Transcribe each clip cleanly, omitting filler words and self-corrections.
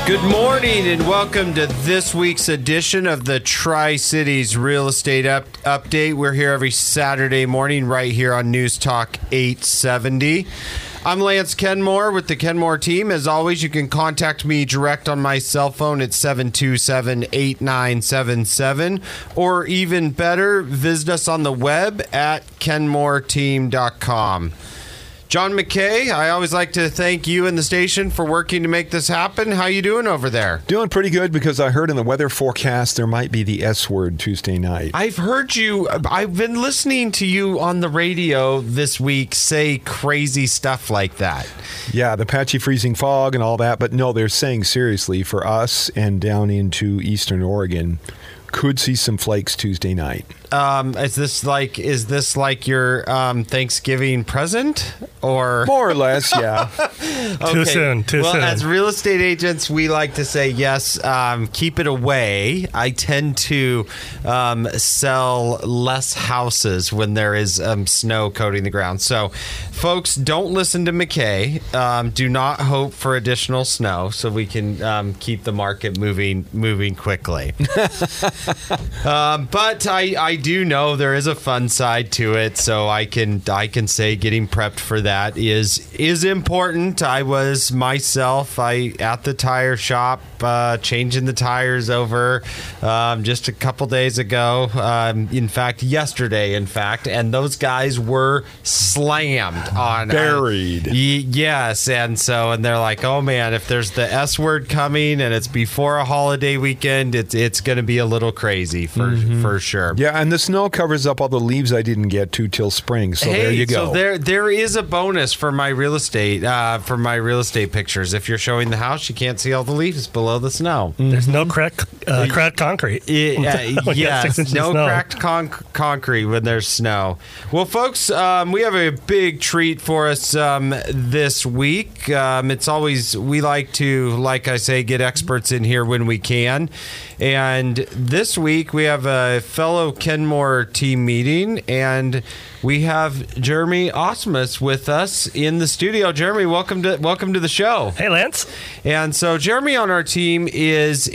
Good morning and welcome to this week's edition of the Tri-Cities Real Estate Update. We're here every Saturday morning right here on News Talk 870. I'm Lance Kenmore with the Kenmore team. As always, you can contact me direct on my cell phone at 727-8977, or even better, visit us on the web at kenmoreteam.com. John McKay, I always like to thank you and the station for working to make this happen. How you doing over there? Doing pretty good, because I heard in the weather forecast there might be the S word Tuesday night. I've been listening to you on the radio this week say crazy stuff like that. Yeah, the patchy freezing fog and all that, but no, they're saying seriously for us and down into eastern Oregon, could see some flakes Tuesday night. Is this like your Thanksgiving present, or more or less? Yeah. Okay. Too soon. Well, as real estate agents, we like to say yes. Keep it away. I tend to sell less houses when there is snow coating the ground. So, folks, don't listen to McKay. Do not hope for additional snow, so we can keep the market moving quickly. But I do know there is a fun side to it, so I can say getting prepped for that is important. I was myself at the tire shop changing the tires over just a couple days ago. Yesterday, and those guys were slammed on buried. Yes, and they're like, oh man, if there's the S word coming and it's before a holiday weekend, it's going to be a little crazy for sure. Yeah, and the snow covers up all the leaves I didn't get to till spring. So there you go. So there is a bonus for my real estate pictures. If you're showing the house, you can't see all the leaves below the snow. There's no cracked concrete. Yes, no cracked concrete when there's snow. Well, folks, we have a big treat for us this week. It's always, we like to, like I say, get experts in here when we can. And this week we have a fellow Kenmore team meeting, and we have Jeremy Osmus with us in the studio. Jeremy, welcome to the show. Hey, Lance. And so Jeremy on our team is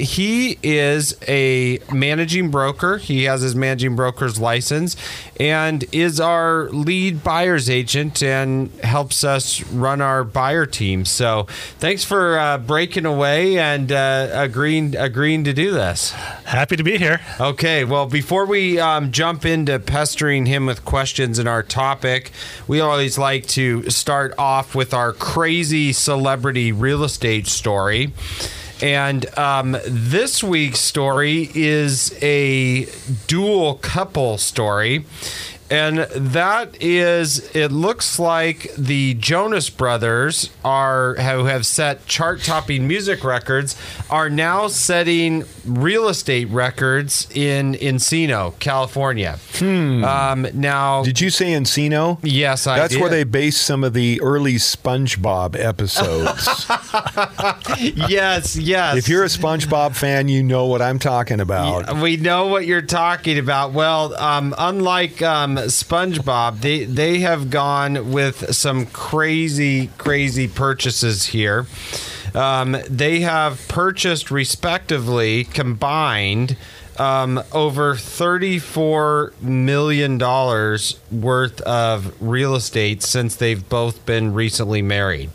a managing broker. He has his managing broker's license and is our lead buyer's agent and helps us run our buyer team. So thanks for breaking away and agreeing to do this. Happy to be here. Okay, well, before we jump into pestering him with questions in our topic, we always like to start off with our crazy celebrity real estate story. And this week's story is a dual couple story. And that is, it looks like the Jonas Brothers who have set chart-topping music records, are now setting real estate records in Encino, California. Now, did you say Encino? Yes, I did. That's where they based some of the early SpongeBob episodes. Yes. If you're a SpongeBob fan, you know what I'm talking about. Yeah, we know what you're talking about. Well, unlike SpongeBob, they have gone with some crazy purchases here. They have purchased, respectively, combined, over $34 million worth of real estate since they've both been recently married.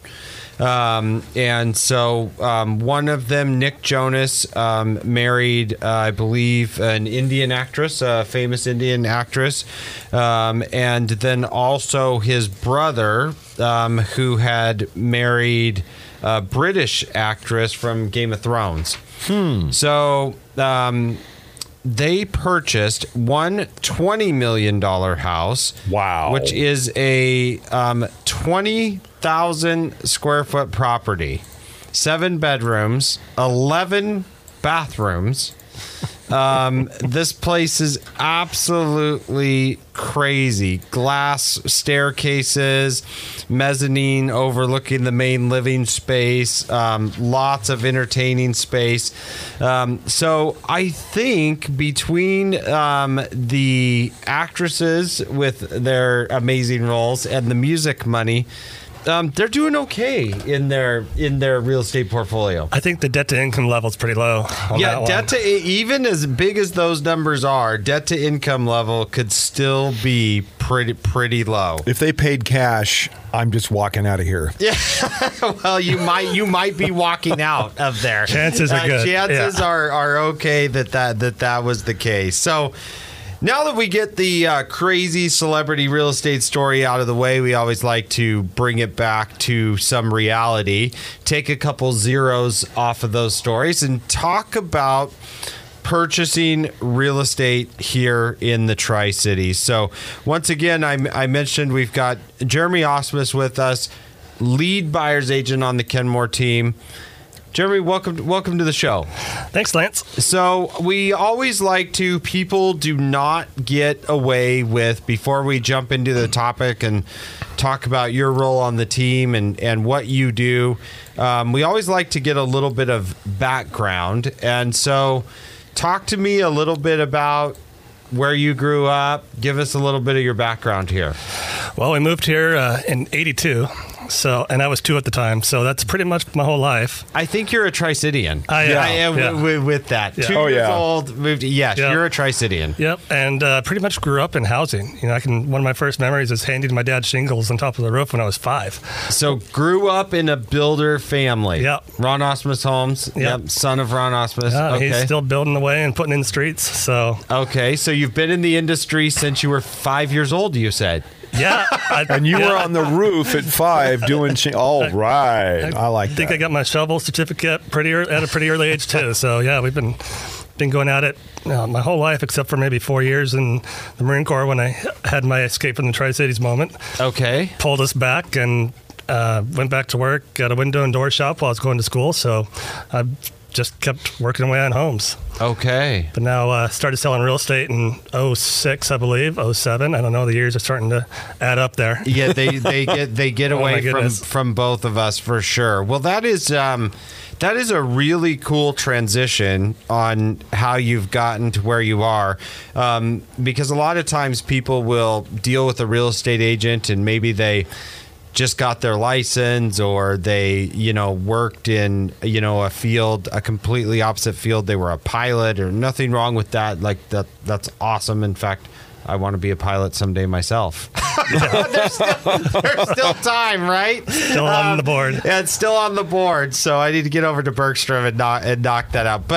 And so one of them, Nick Jonas, married, I believe, an Indian actress, a famous Indian actress, and then also his brother, who had married a British actress from Game of Thrones. So they purchased one $20 million house. Wow. Which is a 20,000 square foot property. 7 bedrooms, 11 bathrooms. This place is absolutely crazy. Glass staircases, mezzanine overlooking the main living space, lots of entertaining space. So I think between the actresses with their amazing roles and the music money, they're doing okay in their real estate portfolio. I think the debt to income level is pretty low. Yeah, even as big as those numbers are, debt to income level could still be pretty low. If they paid cash, I'm just walking out of here. Yeah, well, you might be walking out of there. Chances are good. Chances are okay that was the case. So. Now that we get the crazy celebrity real estate story out of the way, we always like to bring it back to some reality, take a couple zeros off of those stories, and talk about purchasing real estate here in the Tri-Cities. So once again, I mentioned we've got Jeremy Ausmus with us, lead buyer's agent on the Kenmore team. Jeremy, welcome to the show. Thanks, Lance. So we always like to, people do not get away with, before we jump into the topic and talk about your role on the team and what you do, we always like to get a little bit of background. And so talk to me a little bit about where you grew up. Give us a little bit of your background here. Well, we moved here in 82. So, and I was 2 at the time, so that's pretty much my whole life. I think you're a Tri-Citian. I am. With that. Yeah. 2 years old, moved. Yes, Yep. You're a Tri-Citian. Yep, and pretty much grew up in housing. You know, one of my first memories is handing my dad shingles on top of the roof when I was 5. So grew up in a builder family. Yep. Ron Ausmus Homes. Yep. Son of Ron Ausmus. Okay. He's still building away and putting in the streets. So. Okay, so you've been in the industry since you were 5 years old, you said. Yeah. And you were on the roof at 5 doing all right. I like that. I think I got my shovel certificate at a pretty early age too. So yeah, we've been going at it my whole life, except for maybe 4 years in the Marine Corps when I had my escape from the Tri-Cities moment. Okay. Pulled us back and went back to work at a window and door shop while I was going to school. So I just kept working away on homes. Okay. But now started selling real estate in 06, I believe, 07. I don't know. The years are starting to add up there. Yeah, they get Oh, my away goodness. from both of us for sure. Well, that is a really cool transition on how you've gotten to where you are, because a lot of times people will deal with a real estate agent and maybe they just got their license, or they, worked in, a field, a completely opposite field. They were a pilot, or nothing wrong with that. Like that's awesome. In fact, I want to be a pilot someday myself. there's still time, right? Still on the board. Yeah, it's still on the board. So I need to get over to Bergstrom and knock that out.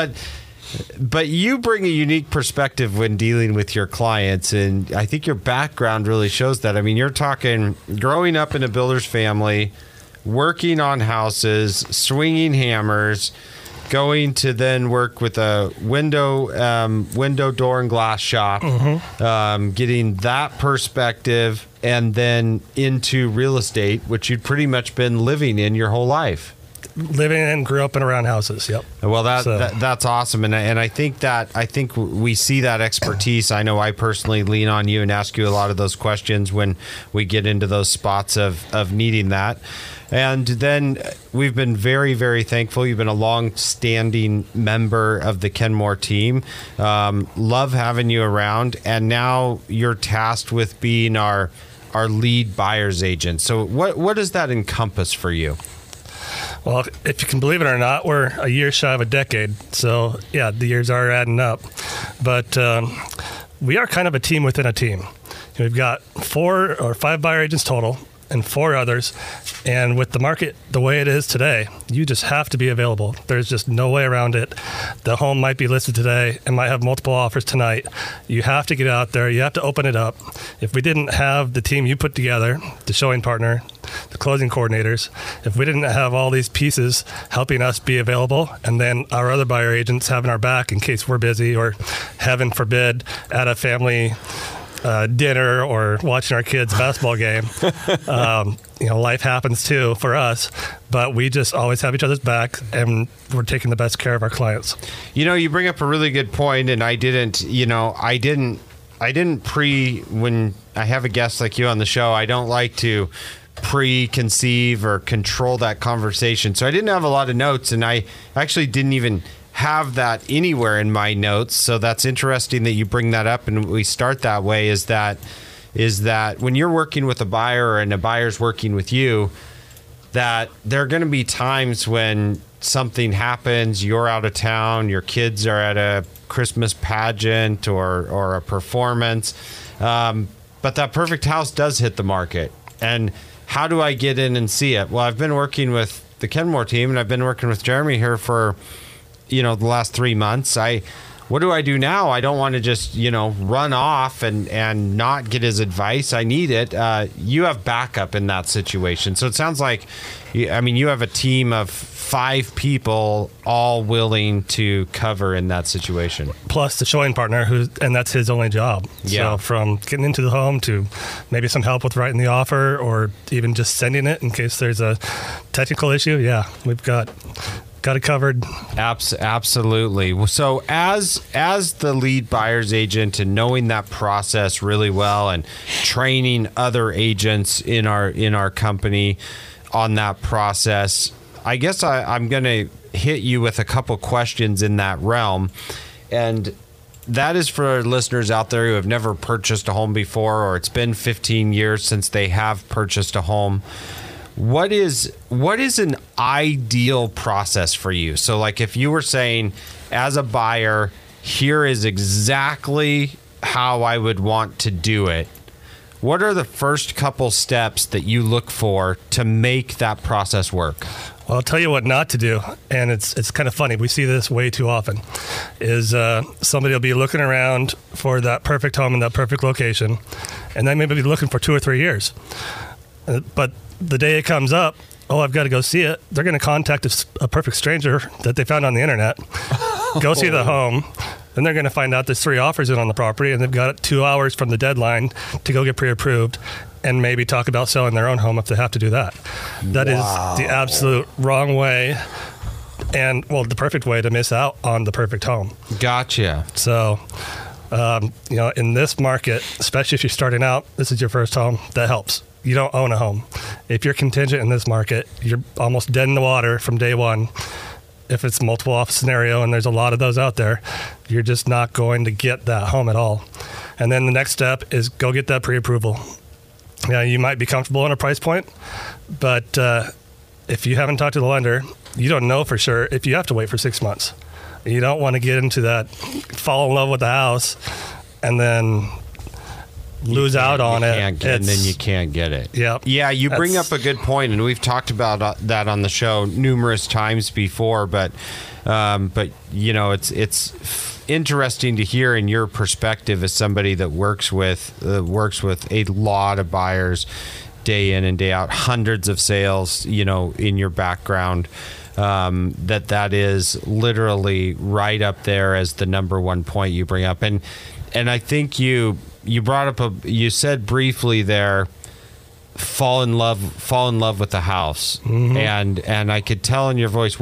But you bring a unique perspective when dealing with your clients, and I think your background really shows that. I mean, you're talking growing up in a builder's family, working on houses, swinging hammers, going to then work with a window, door, and glass shop, getting that perspective, and then into real estate, which you'd pretty much been living in your whole life. Living and grew up and around houses. Yep. Well, that's awesome, and I think we see that expertise. I know I personally lean on you and ask you a lot of those questions when we get into those spots of needing that. And then we've been very, very thankful. You've been a long-standing member of the Kenmore team. Love having you around, and now you're tasked with being our lead buyer's agent. So what does that encompass for you? Well, if you can believe it or not, we're a year shy of a decade. So, yeah, the years are adding up. But we are kind of a team within a team. We've got 4 or 5 buyer agents total and 4 others. And with the market the way it is today, you just have to be available. There's just no way around it. The home might be listed today and might have multiple offers tonight. You have to get out there. You have to open it up. If we didn't have the team you put together, the showing partner, the closing coordinators, if we didn't have all these pieces helping us be available, and then our other buyer agents having our back in case we're busy, or heaven forbid at a family dinner or watching our kids' basketball game, life happens too for us, but we just always have each other's back, and we're taking the best care of our clients. You bring up a really good point, and I didn't when I have a guest like you on the show, I don't like to preconceive or control that conversation. So I didn't have a lot of notes, and I actually didn't even have that anywhere in my notes. So that's interesting that you bring that up, and we start that way. Is that when you're working with a buyer and a buyer's working with you, that there are going to be times when something happens, you're out of town, your kids are at a Christmas pageant or a performance, but that perfect house does hit the market. And how do I get in and see it? Well, I've been working with the Kenmore team, and I've been working with Jeremy here for, the last 3 months. What do I do now? I don't want to just, run off and not get his advice. I need it. You have backup in that situation. So it sounds like, you have a team of 5 people all willing to cover in that situation. Plus the showing partner, and that's his only job. Yeah. So from getting into the home to maybe some help with writing the offer or even just sending it in case there's a technical issue. Yeah, we've got it covered. Absolutely. So as the lead buyer's agent and knowing that process really well and training other agents in our company on that process, I guess I'm going to hit you with a couple questions in that realm. And that is for listeners out there who have never purchased a home before, or it's been 15 years since they have purchased a home. What is an ideal process for you? So like if you were saying, as a buyer, here is exactly how I would want to do it. What are the first couple steps that you look for to make that process work? Well, I'll tell you what not to do, and it's kind of funny. We see this way too often, is somebody will be looking around for that perfect home in that perfect location, and they may be looking for 2 or 3 years. But the day it comes up, I've got to go see it. They're going to contact a perfect stranger that they found on the internet, go see the home. Then they're going to find out there's 3 offers in on the property, and they've got 2 hours from the deadline to go get pre-approved and maybe talk about selling their own home if they have to do that. That is the absolute wrong way and, the perfect way to miss out on the perfect home. Gotcha. So, in this market, especially if you're starting out, this is your first home, that helps. You don't own a home. If you're contingent in this market, you're almost dead in the water from day one. If it's multiple offer scenario, and there's a lot of those out there, you're just not going to get that home at all. And then the next step is go get that pre-approval. Yeah, you might be comfortable on a price point, but if you haven't talked to the lender, you don't know for sure if you have to wait for 6 months. You don't want to get into that, fall in love with the house, and then lose out on it. And then you can't get it. Yep. Yeah, you bring up a good point, and we've talked about that on the show numerous times before. But it's interesting to hear in your perspective as somebody that works with a lot of buyers day in and day out, hundreds of sales, in your background. That is literally right up there as the number one point you bring up, and I think you brought up you said briefly there, fall in love with the house. Mm-hmm. and I could tell in your voice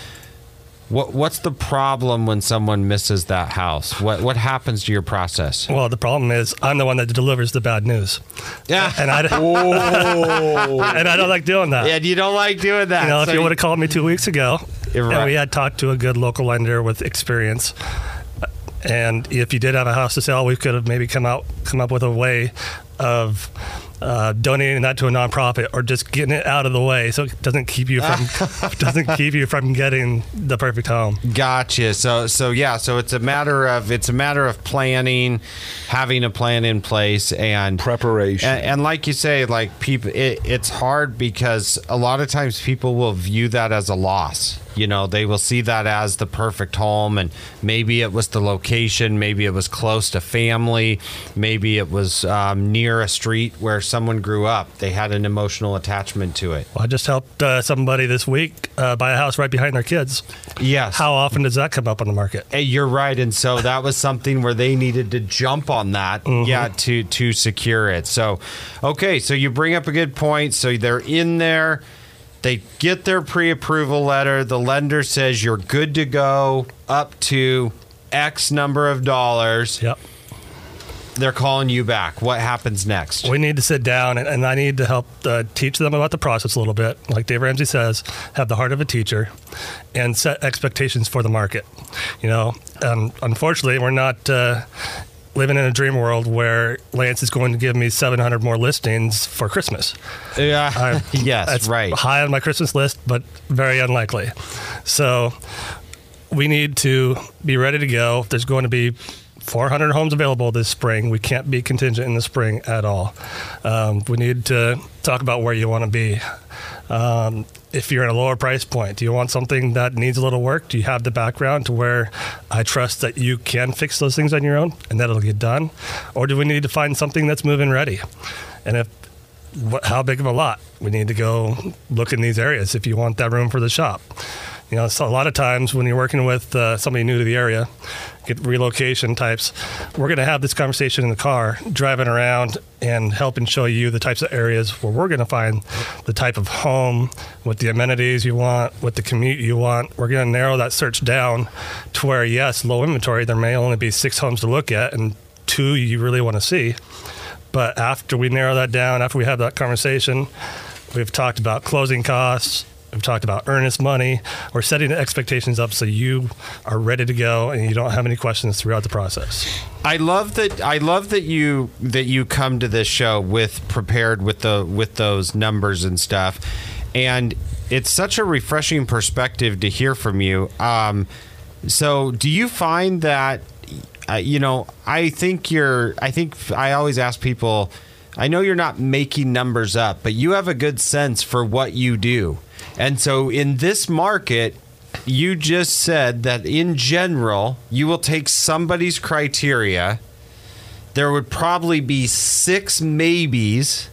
what's the problem when someone misses that house. What happens to your process? Well, the problem is I'm the one that delivers the bad news. Yeah. And I don't like doing that. Yeah, you don't like doing that. If you would have called me 2 weeks ago, right, and we had talked to a good local lender with experience, and if you did have a house to sell, we could have maybe come up with a way of donating that to a nonprofit, or just getting it out of the way so it doesn't keep you from getting the perfect home. Gotcha. So it's a matter of planning, having a plan in place, and preparation. And like you say, like people, it's hard because a lot of times people will view that as a loss. They will see that as the perfect home, and maybe it was the location, maybe it was close to family, maybe it was near a street where someone grew up. They had an emotional attachment to it. Well, I just helped somebody this week buy a house right behind their kids. Yes. How often does that come up on the market? Hey, you're right, and so that was something where they needed to jump on that, mm-hmm. to secure it. So, okay, so you bring up a good point. So they're in there. They get their pre-approval letter. The lender says you're good to go up to X number of dollars. Yep. They're calling you back. What happens next? We need to sit down, and I need to help teach them about the process a little bit. Like Dave Ramsey says, have the heart of a teacher and set expectations for the market. Unfortunately, we're not living in a dream world where Lance is going to give me 700 more listings for Christmas. Yeah. Yes, That's right. high on my Christmas list, but very unlikely. So we need to be ready to go. There's going to be 400 homes available this spring. We can't be contingent in the spring at all. We need to talk about where you want to be. If you're at a lower price point, do you want something that needs a little work? Do you have the background to where I trust that you can fix those things on your own and that it'll get done? Or do we need to find something that's move-in ready? And how big of a lot? We need to go look in these areas if you want that room for the shop. You know, so a lot of times when you're working with somebody new to the area, get relocation types, we're going to have this conversation in the car, driving around and helping show you the types of areas where we're going to find the type of home, with the amenities you want, with the commute you want. We're going to narrow that search down to where, yes, low inventory, there may only be 6 homes to look at and 2 you really want to see. But after we narrow that down, after we have that conversation, we've talked about closing costs, we've talked about earnest money. We're setting the expectations up so you are ready to go and you don't have any questions throughout the process. I love that you come to this show prepared with those numbers and stuff, and it's such a refreshing perspective to hear from you. So do you find that I always ask people, I know you're not making numbers up, but you have a good sense for what you do. And so in this market, you just said that in general, you will take somebody's criteria. There would probably be 6 maybes.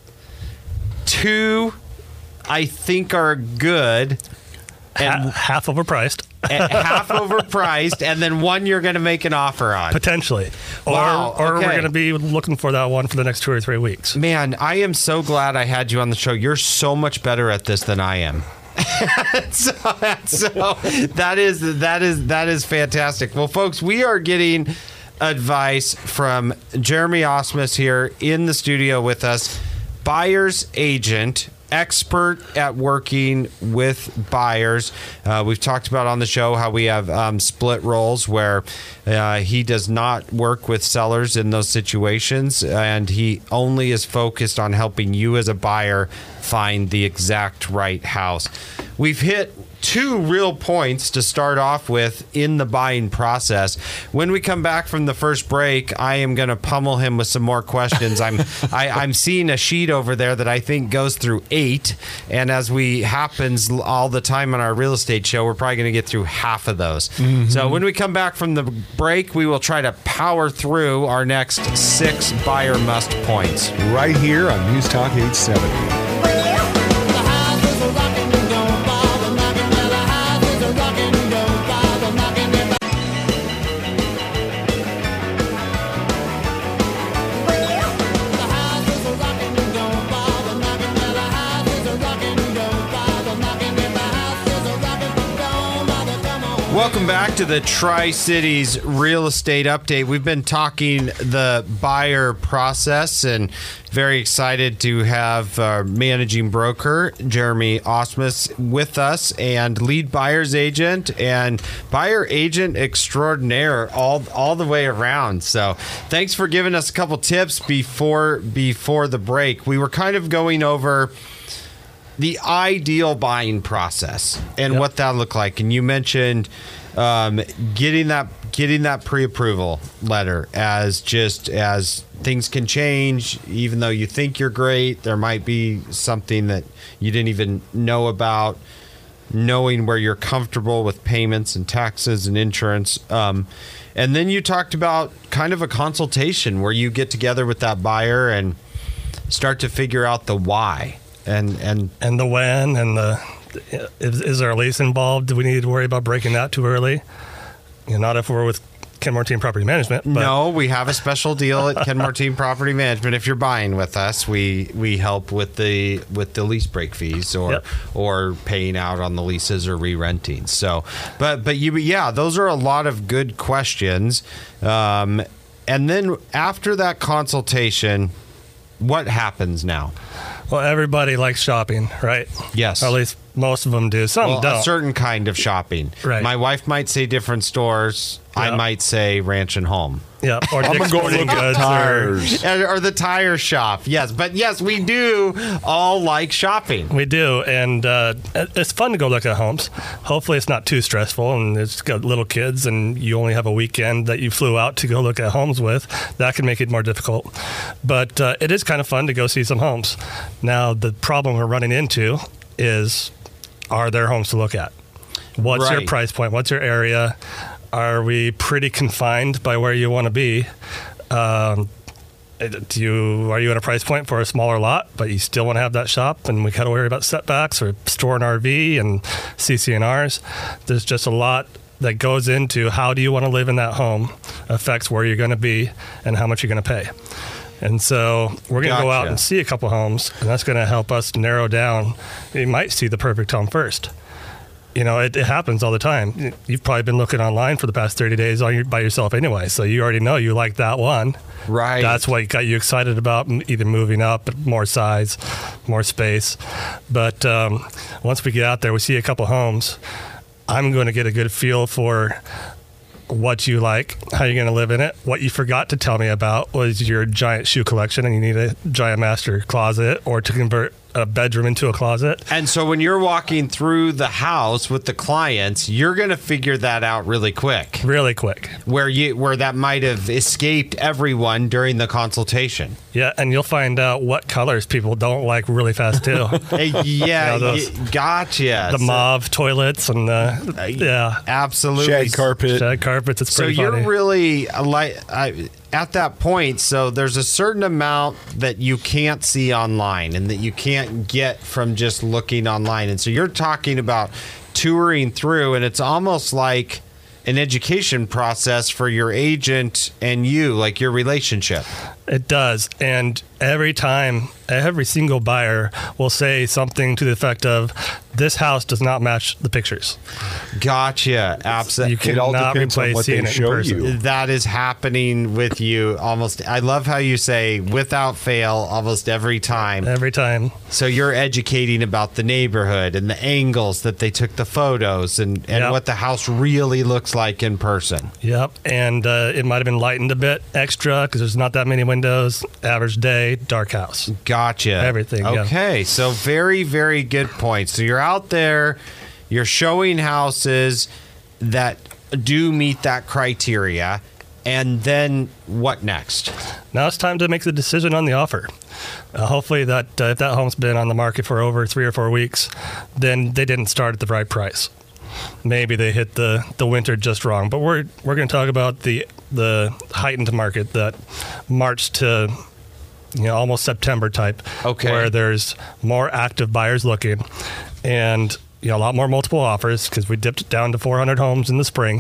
2, I think, are good. And half overpriced. Half overpriced, and then 1 you're going to make an offer on. Potentially. Wow, Or okay. we're going to be looking for that one for the next 2 or 3 weeks. Man, I am so glad I had you on the show. You're so much better at this than I am. so that is fantastic. Well, folks, we are getting advice from Jeremy Osmus here in the studio with us, buyer's agent, expert at working with buyers. We've talked about on the show how we have split roles where he does not work with sellers in those situations, and he only is focused on helping you as a buyer find the exact right house. We've hit 2 real points to start off with in the buying process. When we come back from the first break, I am going to pummel him with some more questions. I'm seeing a sheet over there that I think goes through 8, and as happens all the time on our real estate show, we're probably going to get through half of those. Mm-hmm. So when we come back from the break, we will try to power through our next 6 buyer must points. Right here on News Talk 870. Welcome back to the Tri-Cities Real Estate Update. We've been talking the buyer process, and very excited to have our managing broker, Jeremy Osmus, with us, and lead buyer's agent and buyer agent extraordinaire all the way around. So thanks for giving us a couple tips before the break. We were kind of going over the ideal buying process and what that looked like, and you mentioned getting that pre-approval letter as things can change. Even though you think you're great, there might be something that you didn't even know about. Knowing where you're comfortable with payments and taxes and insurance, and then you talked about kind of a consultation where you get together with that buyer and start to figure out the why. And the when, and is there a lease involved? Do we need to worry about breaking that too early? Not if we're with Ken Martin Property Management. But no, we have a special deal at Ken Martin Property Management. If you're buying with us, we help with the lease break fees or paying out on the leases or re-renting. So, but those are a lot of good questions. And then after that consultation, what happens now? Well, everybody likes shopping, right? Yes. Or at least most of them do. Some don't. A certain kind of shopping. Right. My wife might say different stores. I might say Ranch and Home. Yeah, or I'm Dick's going to go Sporting look at Goods, tires. Or the tire shop, yes. But yes, we do all like shopping. We do, and it's fun to go look at homes. Hopefully, it's not too stressful, and it's got little kids, and you only have a weekend that you flew out to go look at homes with. That can make it more difficult. But it is kind of fun to go see some homes. Now, the problem we're running into is, are there homes to look at? What's your Right. price point? What's your area? Are we pretty confined by where you want to be? Are you at a price point for a smaller lot, but you still want to have that shop, and we got to worry about setbacks or store an RV and CC&Rs? There's just a lot that goes into how do you want to live in that home affects where you're going to be and how much you're going to pay. And so we're going to go out Gotcha. and see a couple homes, and that's going to help us narrow down. You might see the perfect home first. You know, it happens all the time. You've probably been looking online for the past 30 days by yourself anyway, so you already know you like that one. Right. That's what got you excited about either moving up, more size, more space. But once we get out there, we see a couple homes. I'm going to get a good feel for what you like, how you're going to live in it. What you forgot to tell me about was your giant shoe collection, and you need a giant master closet or to convert a bedroom into a closet. And so when you're walking through the house with the clients, you're going to figure that out really quick. Really quick. Where that might have escaped everyone during the consultation. Yeah, and you'll find out what colors people don't like really fast too. Hey, yeah, those- gotcha. The So- mauve toilets and yeah, absolutely. Shag carpet. shag carpets. It's So pretty you're funny. really at that point. So there's a certain amount that you can't see online and that you can't get from just looking online. And so you're talking about touring through, and it's almost like an education process for your agent and you, like your relationship. It does. And every time, every single buyer will say something to the effect of, this house does not match the pictures. Gotcha. Absolutely. It all cannot depends on replace what they seeing it in show person. you. That is happening with you almost. I love how you say without fail almost every time. Every time. So you're educating about the neighborhood and the angles that they took the photos and Yep. what the house really looks like in person. Yep. And it might have been lightened a bit extra because there's not that many windows. Average day, dark house. Gotcha. Everything, yeah. Okay. So very, very good point. So you're out there, you're showing houses that do meet that criteria. And then what next? Now it's time to make the decision on the offer. Hopefully that if that home's been on the market for over 3 or 4 weeks, then they didn't start at the right price. Maybe they hit the winter just wrong. But we're going to talk about the heightened market, that March to almost September type, Okay. where there's more active buyers looking, and a lot more multiple offers because we dipped down to 400 homes in the spring,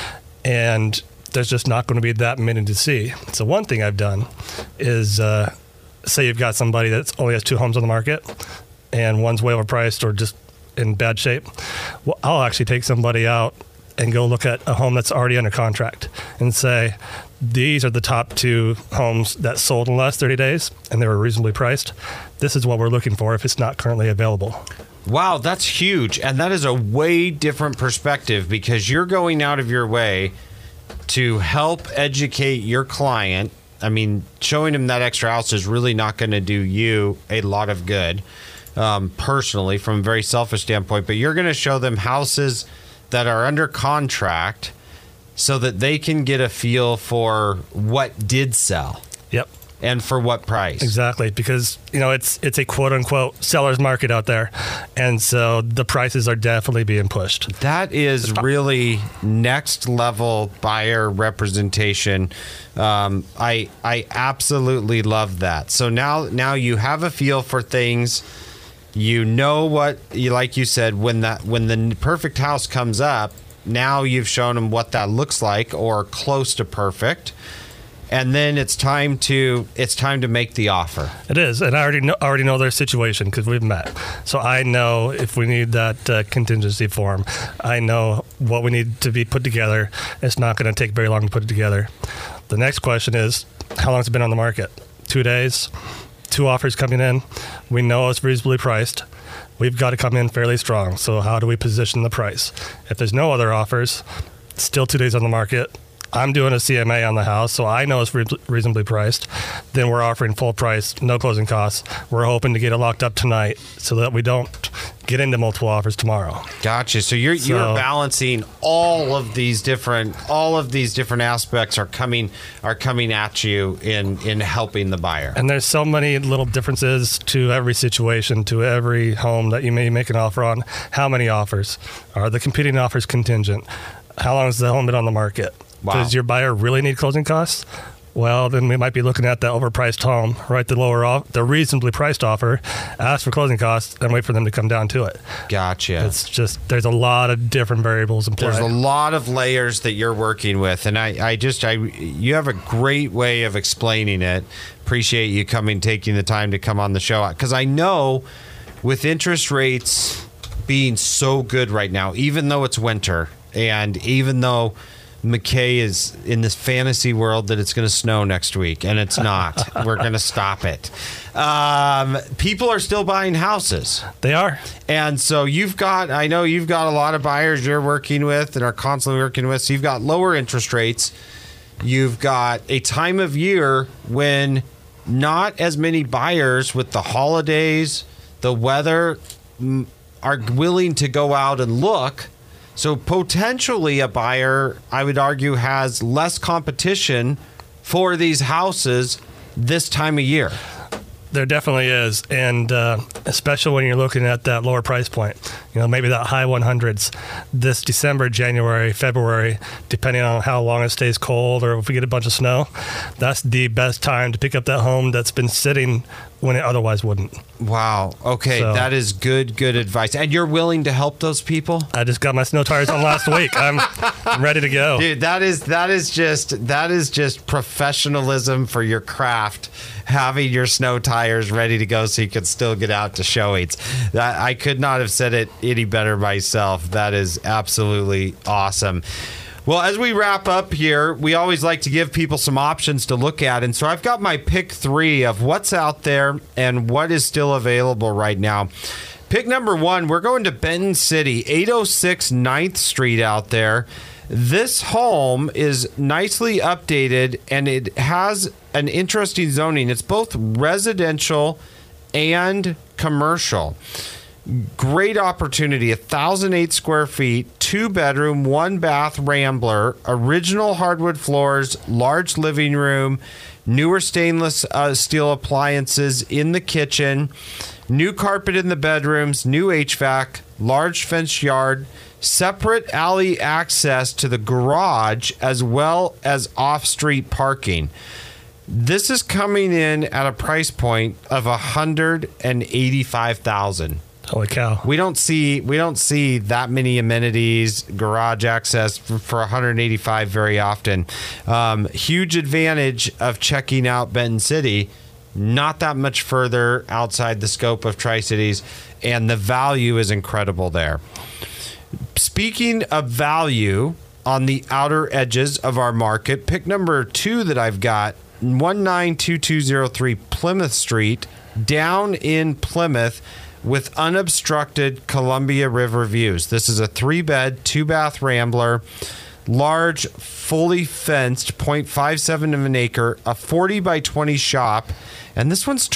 and there's just not going to be that many to see. So one thing I've done is say you've got somebody that only has 2 homes on the market, and one's way overpriced or just in bad shape. Well, I'll actually take somebody out and go look at a home that's already under contract and say, these are the top 2 homes that sold in the last 30 days and they were reasonably priced. This is what we're looking for if it's not currently available. Wow, that's huge. And that is a way different perspective because you're going out of your way to help educate your client. I mean, showing him that extra house is really not going to do you a lot of good personally from a very selfish standpoint, but you're going to show them houses that are under contract so that they can get a feel for what did sell Yep. and for what price. Exactly, because it's a quote unquote seller's market out there, and so the prices are definitely being pushed. That is really next level buyer representation. I absolutely love that. So now you have a feel for things. You know what you, like you said, when the perfect house comes up. Now you've shown them what that looks like, or close to perfect. And then it's time to make the offer. It is, and I already know their situation because we've met. So I know if we need that contingency form. I know what we need to be put together. It's not going to take very long to put it together. The next question is, how long has it been on the market? 2 days, 2 offers coming in. We know it's reasonably priced. We've got to come in fairly strong. So how do we position the price? If there's no other offers, still 2 days on the market. I'm doing a CMA on the house, so I know it's reasonably priced. Then we're offering full price, no closing costs. We're hoping to get it locked up tonight so that we don't get into multiple offers tomorrow. Gotcha. So you're balancing all of these different aspects are coming at you in helping the buyer. And there's so many little differences to every situation, to every home that you may make an offer on. How many offers? Are the competing offers contingent? How long has the home been on the market? Wow. Does your buyer really need closing costs? Well, then we might be looking at that overpriced home, right? The reasonably priced offer, ask for closing costs, and wait for them to come down to it. Gotcha. It's just, there's a lot of different variables in play. There's a lot of layers that you're working with, and you have a great way of explaining it. Appreciate you taking the time to come on the show, because I know with interest rates being so good right now, even though it's winter, and even though McKay is in this fantasy world that it's going to snow next week, and it's not. We're going to stop it. People are still buying houses. They are. And so I know you've got a lot of buyers you're working with and are constantly working with. So you've got lower interest rates. You've got a time of year when not as many buyers with the holidays, the weather, are willing to go out and look. So potentially a buyer, I would argue, has less competition for these houses this time of year. There definitely is, and especially when you're looking at that lower price point, maybe that high 100s this December, January, February, depending on how long it stays cold or if we get a bunch of snow. That's the best time to pick up that home that's been sitting when it otherwise wouldn't. Wow. Okay, so, that is good advice. And you're willing to help those people? I just got my snow tires on last week. I'm ready to go. Dude, that is just professionalism for your craft, having your snow tires ready to go so you can still get out to showings. I could not have said it any better myself. That is absolutely awesome. Well, as we wrap up here, we always like to give people some options to look at. And so I've got my pick 3 of what's out there and what is still available right now. Pick number 1, we're going to Benton City, 806 9th Street out there. This home is nicely updated, and it has an interesting zoning. It's both residential and commercial. Great opportunity, 1,008 square feet, 2-bedroom, 1-bath Rambler, original hardwood floors, large living room, newer stainless steel appliances in the kitchen, new carpet in the bedrooms, new HVAC, large fenced yard, separate alley access to the garage, as well as off-street parking. This is coming in at a price point of $185,000. Holy cow. We don't see that many amenities, garage access for 185 very often. Huge advantage of checking out Benton City, not that much further outside the scope of Tri-Cities, and the value is incredible there. Speaking of value on the outer edges of our market, pick number 2 that I've got, 192203 Plymouth Street, down in Plymouth, with unobstructed Columbia River views. This is a 3-bed, 2-bath Rambler, large, fully fenced, 0.57 of an acre, a 40 by 20 shop, and this one's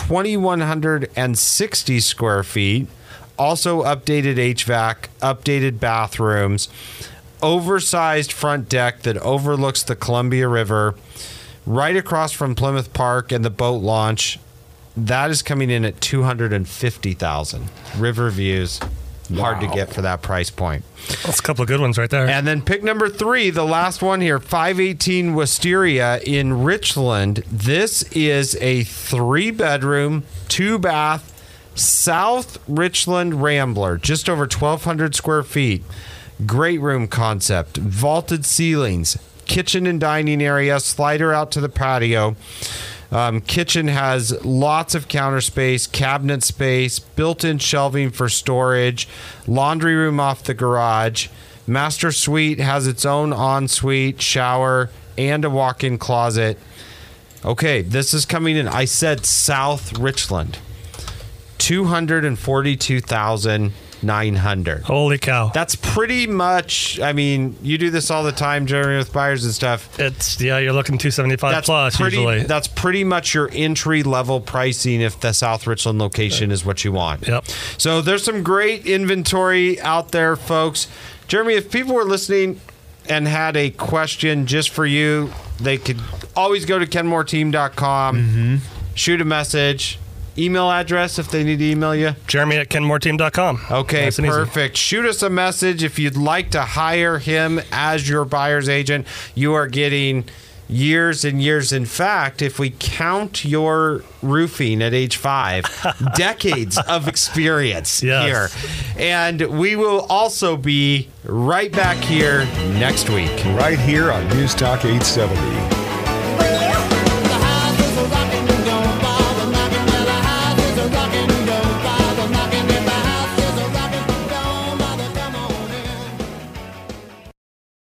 2,160 square feet. Also updated HVAC, updated bathrooms, oversized front deck that overlooks the Columbia River, right across from Plymouth Park and the boat launch. That is coming in at $250,000. River views, hard to get for that price point. That's a couple of good ones right there. And then pick number 3, the last one here, 518 Wisteria in Richland. This is a 3-bedroom, 2-bath South Richland Rambler, just over 1,200 square feet. Great room concept, vaulted ceilings, kitchen and dining area, slider out to the patio. Kitchen has lots of counter space, cabinet space, built-in shelving for storage, laundry room off the garage. Master suite has its own ensuite, shower, and a walk-in closet. Okay, this is coming in. I said South Richland. $242,000. $900. Holy cow. That's pretty much, I mean, you do this all the time, Jeremy, with buyers and stuff. You're looking 275 plus usually. That's pretty much your entry level pricing if the South Richland location is what you want. Yep. So there's some great inventory out there, folks. Jeremy, if people were listening and had a question just for you, they could always go to kenmoreteam.com, shoot a message. Email address if they need to email you. Jeremy@kenmoreteam.com. Okay, nice and easy. perfect. Shoot us a message if you'd like to hire him as your buyer's agent. You are getting years and years. In fact, if we count your roofing at age 5, decades of experience here. And we will also be right back here next week. Right here on News Talk 870.